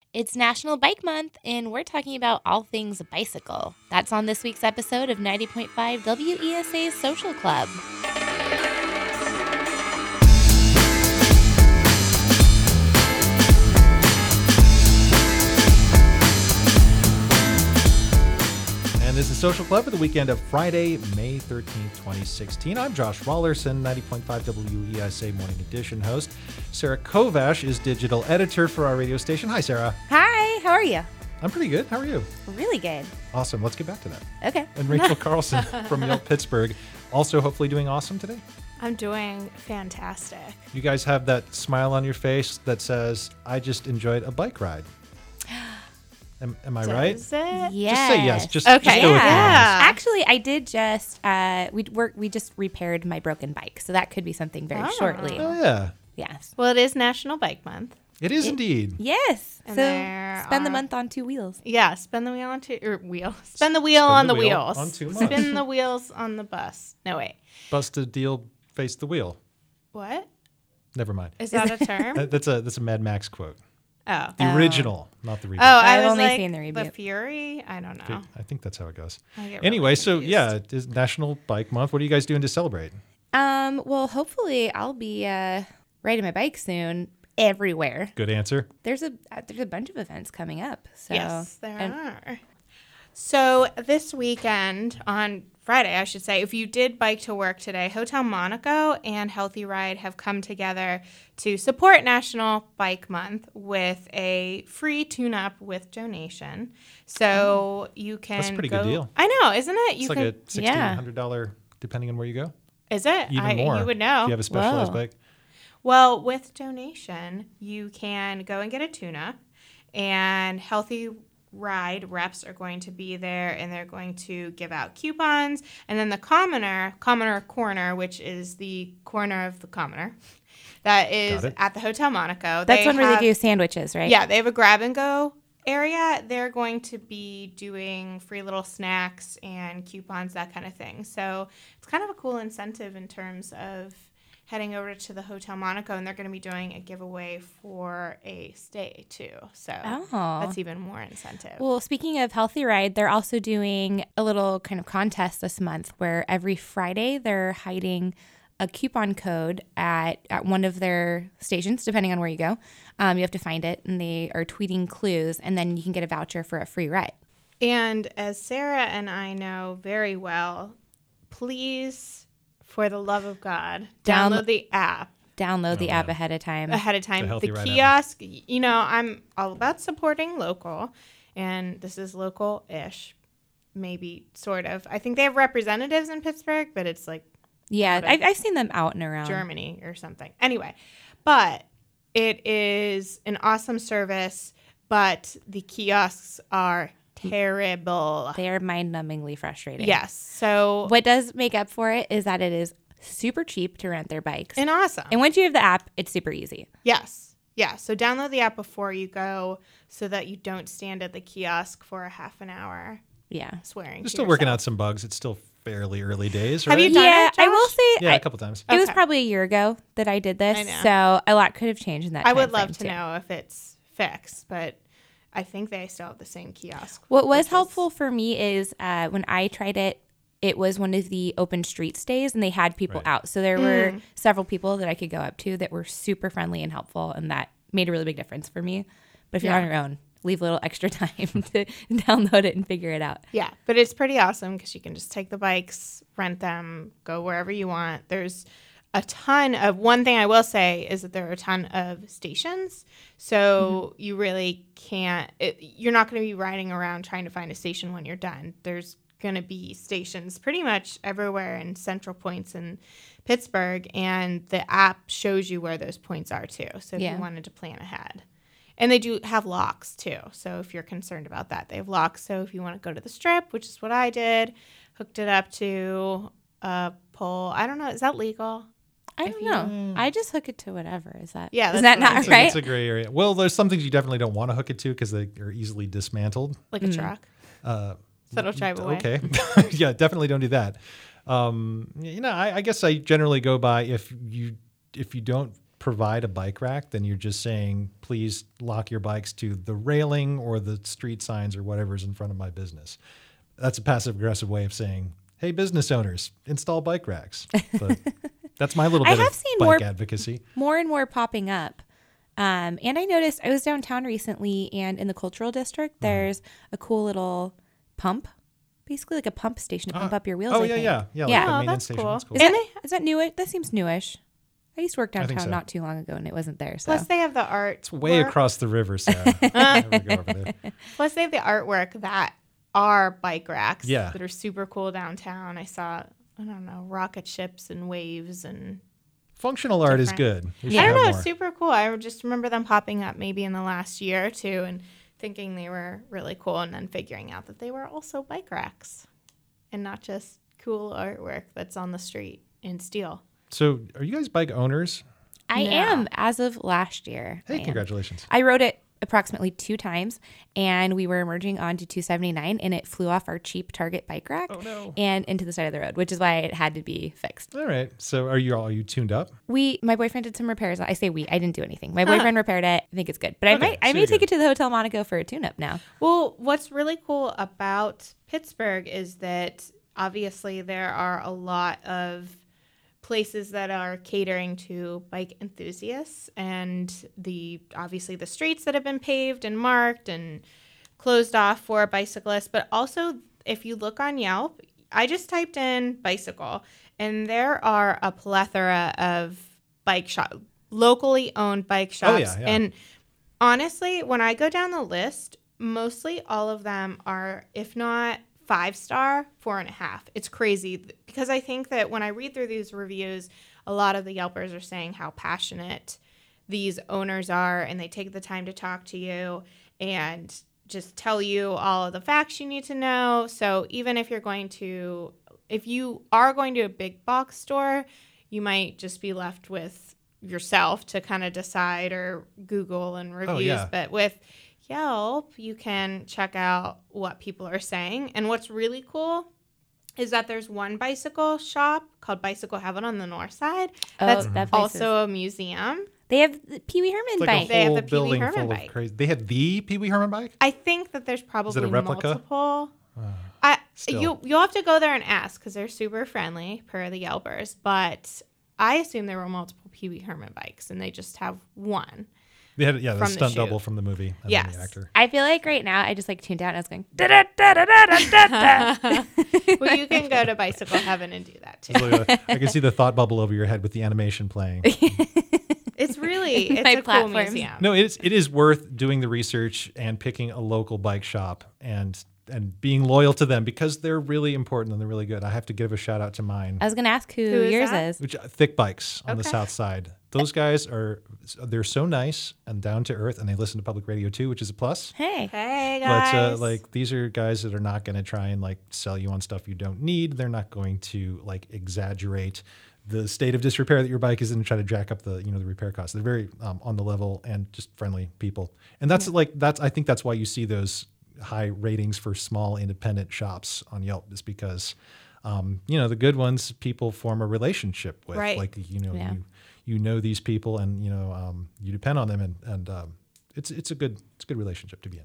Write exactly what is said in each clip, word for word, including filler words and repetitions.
It's National Bike Month, and we're talking about all things bicycle. That's on this week's episode of ninety point five W E S A's Social Club. And this is Social Club for the weekend of Friday, May thirteenth, twenty sixteen. I'm Josh Wallerson, ninety point five W E S A Morning Edition host. Sarah Kovash is digital editor for our radio station. Hi, Sarah. Hi, how are you? I'm pretty good. How are you? Really good. Awesome. Let's get back to that. Okay. And Rachel Carlson from Yelp Pittsburgh, also hopefully doing awesome today. I'm doing fantastic. You guys have that smile on your face that says, I just enjoyed a bike ride. Am, am I right? Does it? Yes. Just say yes. Just, Okay. just go with Yeah. it. Actually, I did just uh, we work. We just repaired my broken bike, so that could be something very Oh. shortly. Oh, yeah. Yes. Well, it is National Bike Month. It is It- indeed. Yes. And so there spend the are- month on two wheels. Yeah, spin the wheel on two or wheel. Spin the wheel Spin on the the, wheel wheels. on two months. Spin the wheels on the bus. No wait. Busted deal, face the wheel. What? Never mind. Is that a term? Uh, That's a that's a Mad Max quote. oh. The Oh. original, not the reboot. Oh, I I've was only like, seen the reboot. Fury? I don't know. I think that's how it goes. I get really Anyway, so confused. yeah, it is National Bike Month. What are you guys doing to celebrate? Um. Well, hopefully, I'll be uh, riding my bike soon. Everywhere. Good answer. There's a uh, there's a bunch of events coming up. So Yes, there and- are. So this weekend, on Friday, I should say, if you did bike to work today, Hotel Monaco and Healthy Ride have come together to support National Bike Month with a free tune-up with donation. So you can That's a pretty go, good deal. I know, isn't it? It's You like can, a sixteen hundred dollars, depending on where you go. Is it? Even I, more. You would know. If you have a specialized Whoa. bike. Well, with donation, you can go and get a tune-up, and Healthy Ride reps are going to be there, and they're going to give out coupons. And then the Commoner, Commoner Corner, which is the corner of the Commoner, that is Got it. at the Hotel Monaco. That's when have, they do sandwiches, right? Yeah, they have a grab-and-go area. They're going to be doing free little snacks and coupons, that kind of thing. So it's kind of a cool incentive in terms of heading over to the Hotel Monaco, and they're going to be doing a giveaway for a stay too. So Oh. that's even more incentive. Well, speaking of Healthy Ride, they're also doing a little kind of contest this month where every Friday they're hiding a coupon code at, at one of their stations, depending on where you go. Um, you have to find it, and they are tweeting clues, and then you can get a voucher for a free ride. And as Sarah and I know very well, please, for the love of God, Down- download the app Download the Oh, app yeah. ahead of time. ahead of time. The Healthy The Ride app. kiosk, you know, I'm all about supporting local, and this is local-ish, maybe sort of. I think they have representatives in Pittsburgh, but it's like Yeah, out of I've, I've seen them out and around. Germany or something. Anyway, but it is an awesome service, but the kiosks are terrible. They are mind-numbingly frustrating. Yes. So, What does make up for it is that it is super cheap to rent their bikes. and awesome. And once you have the app, it's super easy. Yes. Yeah. So download the app before you go so that you don't stand at the kiosk for a half an hour Yeah. swearing. They're to still working yourself. out some bugs. It's still fairly early days, right? Have you done Yeah, it, I will Josh? say Yeah, I- a couple times. it was Okay. probably a year ago that I did this, I know. so a lot could have changed in that I would timeframe, love to too. know if it's fixed, but I think they still have the same kiosk. What was which is- helpful for me is uh, when I tried it, it was one of the open streets days, and they had people Right. out. So there were several people that I could go up to that were super friendly and helpful, and that made a really big difference for me. But if you're Yeah. on your own, leave a little extra time to download it and figure it out. Yeah, but it's pretty awesome because you can just take the bikes, rent them, go wherever you want. There's a ton of, one thing I will say is that there are a ton of stations. So you really can't, it, you're not going to be riding around trying to find a station when you're done. There's going to be stations pretty much everywhere in central points in Pittsburgh, and the app shows you where those points are too. So if Yeah. you wanted to plan ahead. And they do have locks too. So if you're concerned about that, they have locks. So if you want to go to the strip, which is what I did, hooked it up to a pole. I don't know. Is that legal? I If don't you- know. I just hook it to whatever. Is that? Yeah, is that's that what I not It's, a, right? it's a gray area. Well, there's some things you definitely don't want to hook it to because they are easily dismantled. Like a truck? Uh, So it'll drive away. Okay. Yeah, definitely don't do that. Um, you know, I, I guess I generally go by if you if you don't provide a bike rack, then you're just saying, please lock your bikes to the railing or the street signs or whatever's in front of my business. That's a passive aggressive way of saying, hey, business owners, install bike racks. But that's my little I bit have of seen bike more- advocacy. More and more popping up. Um, and I noticed, I was downtown recently, and in the cultural district, there's a cool little pump, basically like a pump station to pump Uh, up your wheels. Oh, I yeah, think. yeah. Yeah, like Yeah. the Oh, maintenance that's station. cool. That's cool. Is And that, is that newish? That seems newish. I used to work I think downtown so. not too long ago, and it wasn't there. So Plus, they have the art. It's way across the river, Sarah. Never go over there. Plus, they have the artwork that are bike racks Yeah. that are super cool downtown. I saw, I don't know, rocket ships and waves and Functional art is Different. good. We I should don't have know, more. super cool. I just remember them popping up maybe in the last year or two and thinking they were really cool, and then figuring out that they were also bike racks and not just cool artwork that's on the street in steel. So, are you guys bike owners? I No. am as of last year. I Hey, am. congratulations. I rode it approximately two times, and we were merging onto two seventy-nine, and it flew off our cheap Target bike rack Oh, no. and into the side of the road, which is why it had to be fixed. All right. So, are you all are you tuned up? We, my boyfriend did some repairs. I say we, I didn't do anything. My boyfriend repaired it. I think it's good, but I Okay, might, I so may you're take good. it to the Hotel Monaco for a tune-up now. Well, what's really cool about Pittsburgh is that obviously there are a lot of places that are catering to bike enthusiasts, and the obviously the streets that have been paved and marked and closed off for bicyclists. But also, if you look on Yelp, I just typed in bicycle, and there are a plethora of bike shop, locally owned bike shops. Oh, yeah, yeah. And honestly, when I go down the list, mostly all of them are, if not five star, four and a half. It's crazy because I think that when I read through these reviews, a lot of the Yelpers are saying how passionate these owners are, and they take the time to talk to you and just tell you all of the facts you need to know. So even if you're going to, if you are going to a big box store, you might just be left with yourself to kind of decide or Google and reviews. yeah. But with Yelp, you can check out what people are saying. And what's really cool is that there's one bicycle shop called Bicycle Heaven on the north side. Oh, That's that place also a museum. They have the Pee Wee Herman It's like bike. a They have whole the Pee Wee building Herman full bike. of crazy. They had the Pee Wee Herman bike. I think that there's probably replica? multiple. I still. you you'll have to go there and ask because they're super friendly per the Yelpers. But I assume there were multiple Pee Wee Herman bikes, and they just have one. They had yeah, the From the stunt shoot. double from the movie. And then Yes. the actor. I feel like right now I just like tuned out and I was going da da da da da da da. Well, you can go to Bicycle Heaven and do that too. It's like a- I can see the thought bubble over your head with the animation playing. It's really it's My a cool platforms. museum. No, it is it is worth doing the research and picking a local bike shop and and being loyal to them because they're really important and they're really good. I have to give a shout out to mine, I was going to ask who, Who is yours that? is. which uh, Thick Bikes on the Okay. south side. Those guys are they're so nice and down to earth, and they listen to public radio too, which is a plus. Hey. Hey But guys, uh, like these are guys that are not going to try and like sell you on stuff you don't need. They're not going to like exaggerate the state of disrepair that your bike is in and try to jack up the you know the repair costs. They're very um, on the level and just friendly people. And that's like that's I think that's why you see those high ratings for small independent shops on Yelp, is because um, you know the good ones people form a relationship with. Right. Like you know Yeah. you you know these people and you know um, you depend on them and and um, it's it's a good it's a good relationship to be in.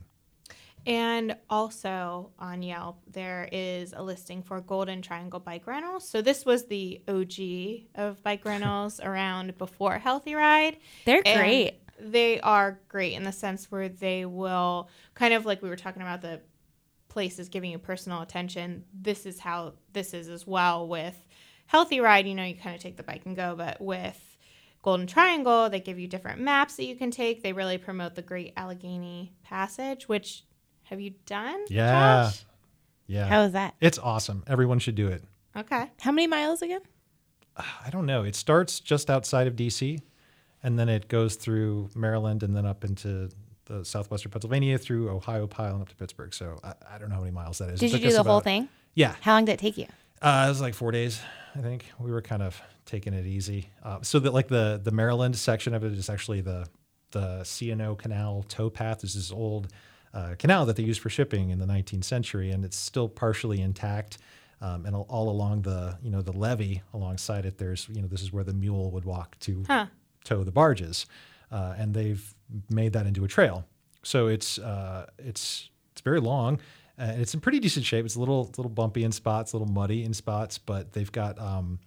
and also on Yelp there is a listing for Golden Triangle bike rentals. So this was the O G of bike rentals around before Healthy Ride. They're And great. They are great in the sense where they will kind of like we were talking about the places giving you personal attention. This is how this is as well with Healthy Ride. You know, you kind of take the bike and go, but with Golden Triangle, they give you different maps that you can take. They really promote the Great Allegheny Passage, which have you done? Yeah. Josh? Yeah. How was that? It's awesome. Everyone should do it. Okay. How many miles again? I don't know. It starts just outside of D C and then it goes through Maryland and then up into the southwestern Pennsylvania through Ohio, Pile, and up to Pittsburgh. So I, I don't know how many miles that is. Did It you took do us the whole about- thing? Yeah. How long did it take you? Uh, it was like four days, I think. We were kind of taking it easy. Uh, so that like the the Maryland section of it is actually the the C and O Canal towpath. This is this old uh, canal that they used for shipping in the nineteenth century, and it's still partially intact. Um, and all, all along the you know the levee alongside it, there's you know this is where the mule would walk to Huh. tow the barges, uh, and they've made that into a trail. So it's uh, it's it's very long. Uh, it's in pretty decent shape. It's a little little bumpy in spots, a little muddy in spots, but they've got um,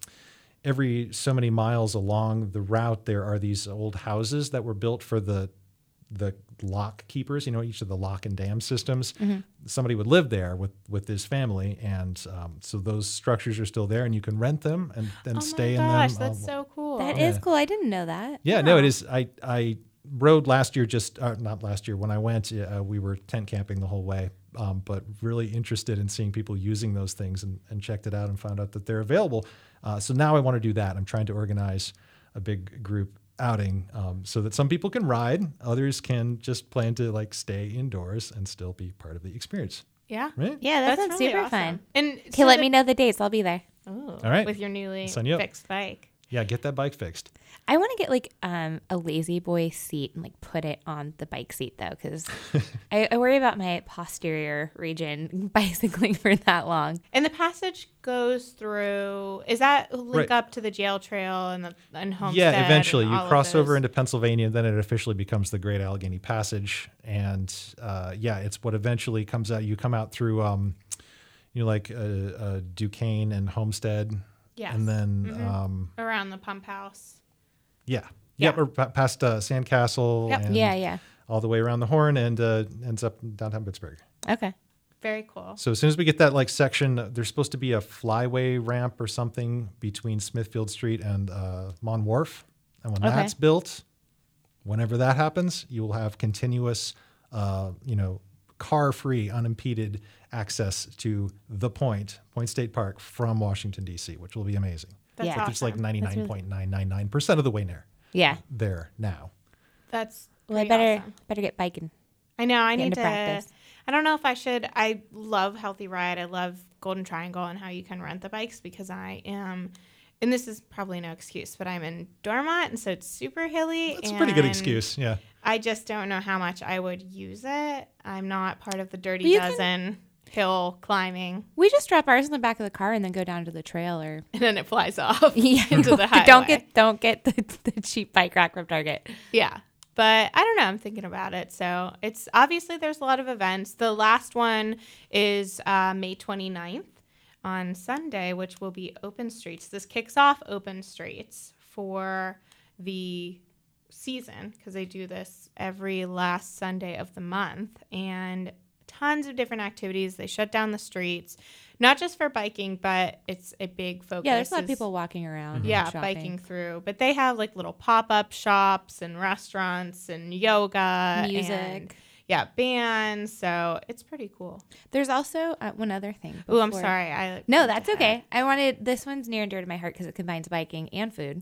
every so many miles along the route there are these old houses that were built for the the lock keepers, you know, each of the lock and dam systems. Mm-hmm. Somebody would live there with, with his family. And um, so those structures are still there and you can rent them and then oh stay my in gosh, them. That's um, so cool. That Yeah. is cool. I didn't know that. Yeah, no, it is. I, I rode last year, just uh, not last year. When I went, uh, we were tent camping the whole way, um, but really interested in seeing people using those things and, and checked it out and found out that they're available. Uh, so now I want to do that. I'm trying to organize a big group outing um, so that some people can ride, others can just plan to like stay indoors and still be part of the experience. Yeah. Right? Yeah, that That's sounds really super awesome. fun. And Okay, let me know the dates. I'll be there. Oh, All right. with your newly Sign you up. fixed bike. Yeah, get that bike fixed. I want to get like um, a lazy boy seat and like put it on the bike seat though, because I, I worry about my posterior region bicycling for that long. And the passage goes through. Is that link Right. up to the jail trail and the and Homestead? Yeah, eventually and you all of cross over those? into Pennsylvania, and then it officially becomes the Great Allegheny Passage. And uh, yeah, it's what eventually comes out. You come out through, um, you know, like uh, uh, Duquesne and Homestead. Yes. And then, Mhm. um, around the pump house. yeah. Yeah. Yep, or pa- past uh, Sandcastle Yep. and Yeah, yeah. all the way around the Horn and uh, ends up in downtown Pittsburgh. Okay. Very cool. So as soon as we get that like section, uh, there's supposed to be a flyway ramp or something between Smithfield Street and uh, Mon Wharf. And when Okay. that's built, whenever that happens, you will have continuous, uh, you know, car-free, unimpeded access to the Point, Point State Park from Washington, D C, which will be amazing. That's Yeah. awesome. It's like really- ninety-nine point nine nine nine percent of the way there, Yeah. there now. That's Well, I pretty better awesome. better get biking. I know. I Get need into to. practice. I don't know if I should. I love Healthy Ride. I love Golden Triangle and how you can rent the bikes because I am, and this is probably no excuse, but I'm in Dormont and so it's super hilly. That's a pretty good and excuse, yeah. I just don't know how much I would use it. I'm not part of the Dirty Well, you can- Dozen hill climbing, We just drop ours in the back of the car and then go down to the trail or and then it flies off yeah. into the highway. don't get don't get the, the cheap bike rack from Target. Yeah. But I don't know. I'm thinking about it. So it's obviously there's a lot of events. The last one is uh, May twenty-ninth on Sunday, which will be Open Streets. This kicks off Open Streets for the season because they do this every last Sunday of the month. And tons of different activities. They shut down the streets, not just for biking, but it's a big focus. Yeah, there's a lot of is- people walking around. and yeah, shopping. biking through. But they have like little pop-up shops and restaurants and yoga, Music. and, yeah, bands. So it's pretty cool. There's also uh, one other thing. Oh, I'm before- sorry. I No, that's okay. I wanted this one's near and dear to my heart because it combines biking and food.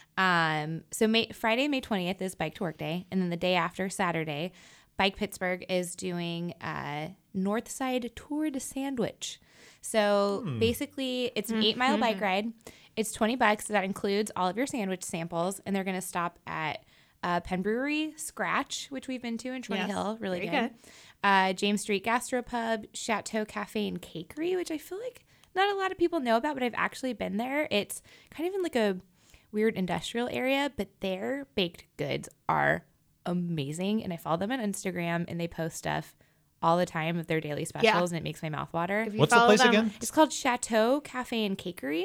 Um, so May, Friday, May twentieth is Bike to Work Day, and then the day after, Saturday, Bike Pittsburgh is doing a North Side Tour de Sandwich. So basically, it's an eight mile bike ride. It's twenty bucks. That includes all of your sandwich samples, and they're going to stop at uh, Penn Brewery, Scratch, which we've been to in Twenty Yes, Hill, really very good. Uh, James Street Gastropub, Chateau Cafe and Cakery, which I feel like not a lot of people know about, but I've actually been there. It's kind of in like a weird industrial area, but their baked goods are amazing. And I follow them on Instagram, and they post stuff all the time of their daily specials, and it makes my mouth water. If you What's the follow place them, again? It's called Chateau Cafe and Cakery.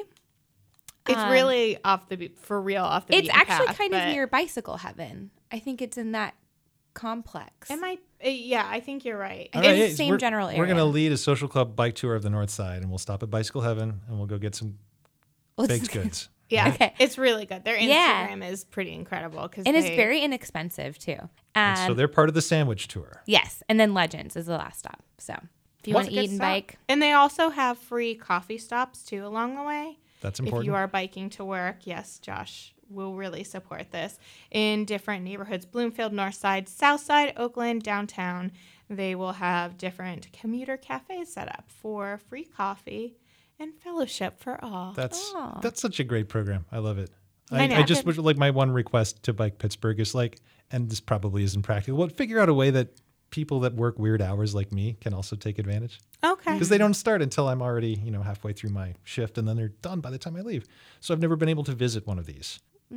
It's Um, really off the be- for real off the. It's beaten actually path, kind of but near Bicycle Heaven. I think it's in that complex. It might. uh, Yeah, I think you're right. I All think right, it's the same we're, general We're going to area. lead a social club bike tour of the North Side, and we'll stop at Bicycle Heaven, and we'll go get some Well, it's- baked goods. Yeah, Okay. it's really good. Their Instagram Yeah. is pretty incredible because and it's very inexpensive too. And Um, so they're part of the sandwich tour. yes, and then Legends is the last stop. So if you want to eat and bike, and they also have free coffee stops too along the way. That's If important. you are biking to work, yes, Josh will really support this. In different neighborhoods, Bloomfield, North Side, South Side, Oakland, downtown, they will have different commuter cafes set up for free coffee and fellowship for all. That's Aw. that's such a great program. I love it. I I, know. I just would like my one request to Bike Pittsburgh is like, and this probably isn't practical, but figure out a way that people that work weird hours like me can also take advantage. Okay. Because they don't start until I'm already, you know, halfway through my shift, and then they're done by the time I leave. So I've never been able to visit one of these.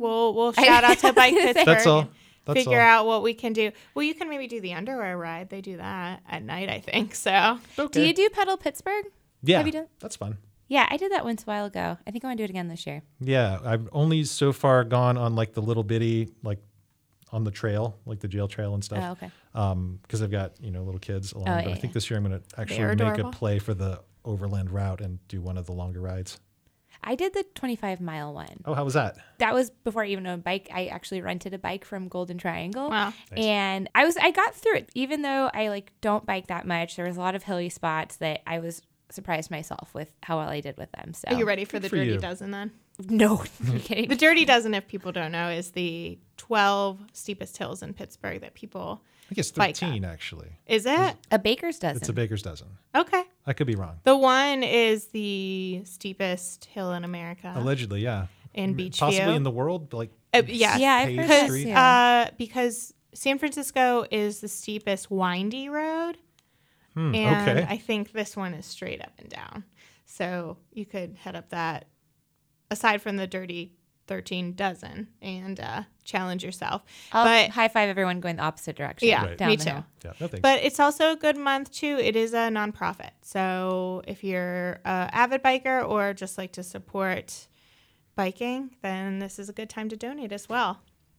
We'll we'll shout out to Bike Pittsburgh. That's all. and That's figure all. out what we can do. Well, you can maybe do the underwear ride. They do that at night, I think. So Okay. Do you do Pedal Pittsburgh? Yeah, Have you done? that's fun. Yeah, I did that once a while ago. I think I want to do it again this year. Yeah, I've only so far gone on like the little bitty, like on the trail, like the jail trail and stuff. Oh, okay. Um, because I've got you know little kids along. Oh, but yeah, I think yeah. this year I'm going to actually They're make a adorable. play for the overland route and do one of the longer rides. I did the twenty-five mile one. Oh, how was that? That was before I even owned a bike. I actually rented a bike from Golden Triangle. wow. Nice. And I was I got through it. Even though I like don't bike that much, there was a lot of hilly spots that I was surprised myself with how well I did with them. So Are you ready for Good the for Dirty you. Dozen then? No, are you kidding? The Dirty Dozen, if people don't know, is the twelve steepest hills in Pittsburgh that people. I think it's Bike thirteen actually. Is it? A baker's dozen. It's a baker's dozen. Okay. I could be wrong. The one is the steepest hill in America Allegedly, yeah. in M- Beachview. Possibly in the world, but like Uh, yes. Yeah, I've Paved heard that street. too. Uh, because San Francisco is the steepest windy road. Hmm, and okay. I think this one is straight up and down. So you could head up that, aside from the Dirty thirteen Dozen, and uh, challenge yourself. I'll but high five everyone going the opposite direction. Yeah, Right. down me the too. hill. yeah, no thanks. But it's also a good month too. It is a nonprofit. So if you're a avid biker or just like to support biking, then this is a good time to donate as well.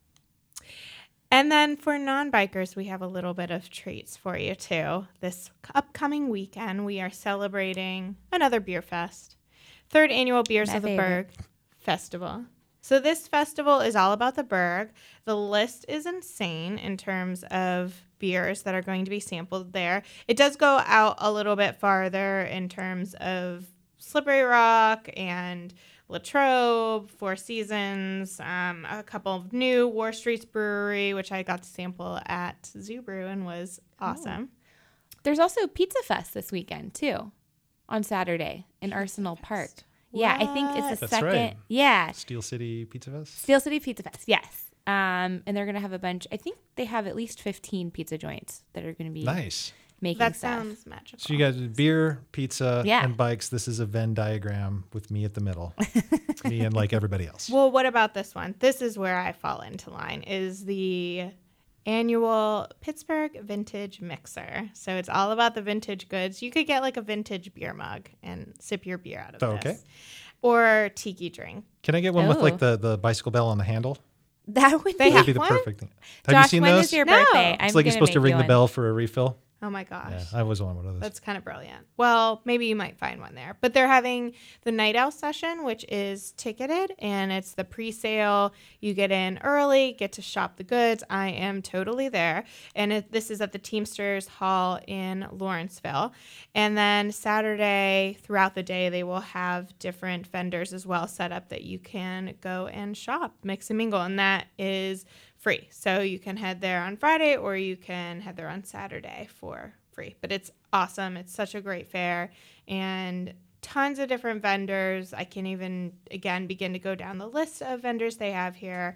And then for non-bikers, we have a little bit of treats for you too. This upcoming weekend, we are celebrating another beer fest. Third annual Beers My of the favorite. Berg Festival. So this festival is all about the Berg. The list is insane in terms of beers that are going to be sampled there. It does go out a little bit farther in terms of Slippery Rock and Latrobe, Four Seasons, um, a couple of new War Streets Brewery, which I got to sample at Zoo Brew and was awesome. There's also Pizza Fest this weekend too, on Saturday in Arsenal Park. Yeah, I think it's the That's second. right. Yeah, Steel City Pizza Fest. Steel City Pizza Fest. Yes, um, and they're gonna have a bunch. I think they have at least fifteen pizza joints that are gonna be Nice. making That stuff. sounds magical. So you guys did beer, pizza, Yeah. and bikes. This is a Venn diagram with me at the middle. Me and like everybody else. Well, what about this one? This is where I fall into line, is the annual Pittsburgh Vintage Mixer. So it's all about the vintage goods. You could get like a vintage beer mug and sip your beer out of Oh, this. okay. Or tiki drink. Can I get one with like Oh. the, the bicycle bell on the handle? That would They be. have That'd be the one? perfect thing. Have Josh, you seen when those? is your No. birthday? It's like you're supposed to ring the bell for a refill. Oh my gosh. Yeah, I always want one of those. That's kind of brilliant. Well, maybe you might find one there. But they're having the Night Owl session, which is ticketed, and it's the pre-sale. You get in early, get to shop the goods. I am totally there. And it, this is at the Teamsters Hall in Lawrenceville. And then Saturday, throughout the day, they will have different vendors as well set up that you can go and shop, mix and mingle. And that is free. So you can head there on Friday or you can head there on Saturday for free. But it's awesome. It's such a great fair and tons of different vendors. I can even, again, begin to go down the list of vendors they have here.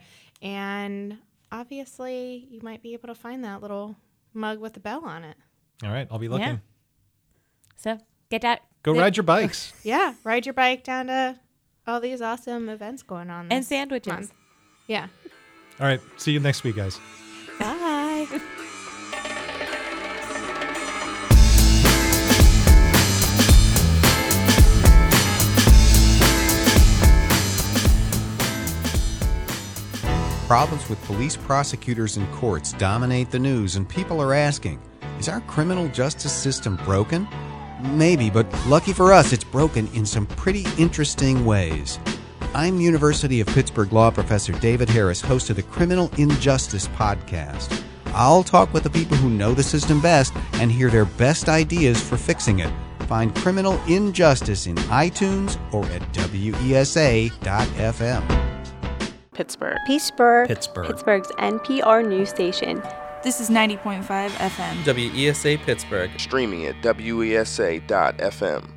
And obviously, you might be able to find that little mug with the bell on it. All right, I'll be looking. Yeah. So get that. Go the- ride your bikes. Yeah, ride your bike down to all these awesome events going on. And this sandwiches. month. Yeah. All right, see you next week, guys. Bye. Problems with police, prosecutors, and courts dominate the news, and people are asking, is our criminal justice system broken? Maybe, but lucky for us, it's broken in some pretty interesting ways. I'm University of Pittsburgh law professor David Harris, host of the Criminal Injustice Podcast. I'll talk with the people who know the system best and hear their best ideas for fixing it. Find Criminal Injustice in iTunes or at W E S A dot F M. Pittsburgh. Pittsburgh, Pittsburgh. Pittsburgh's N P R news station. This is ninety point five F M. W E S A Pittsburgh. Streaming at W E S A dot F M.